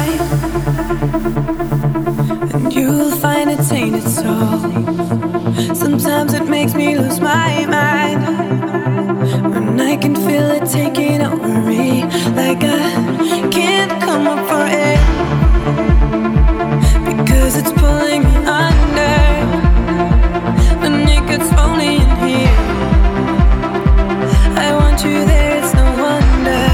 night, and you'll find it tainted soul. Sometimes it makes me lose my mind when I can feel it taking over me, like I can't come up for air because it's pulling me under. When it gets lonely in here, I want you there, it's no wonder.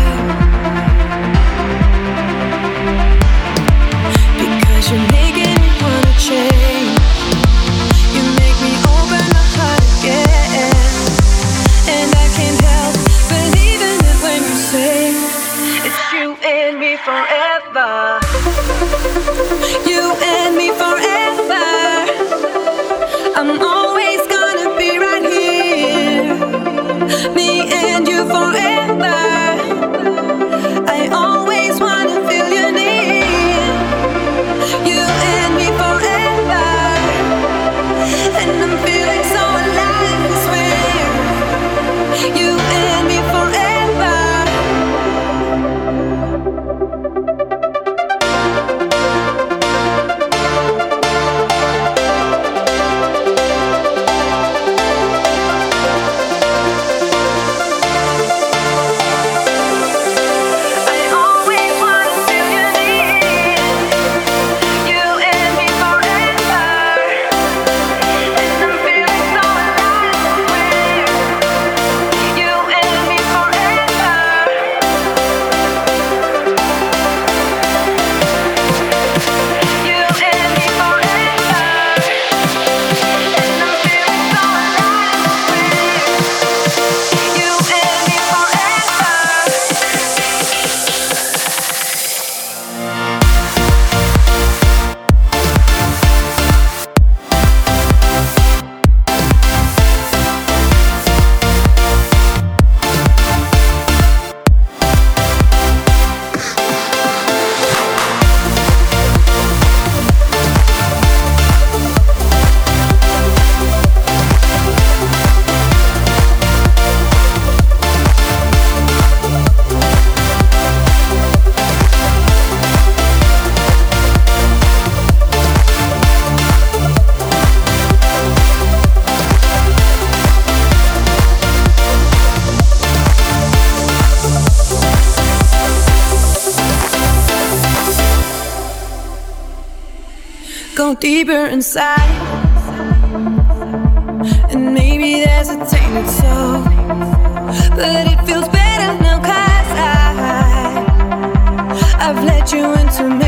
Because you're making me wanna change. You make me open my heart again, and I can't help believing it when you say it's you and me forever. You and me forever. I'm always gonna be right here. Me and you forever. I always wanna feel your need. You and me forever. And I'm feeling so alive, I swear. You and me forever. Go deeper inside, and maybe there's a tainted soul, but it feels better now 'cause I've let you into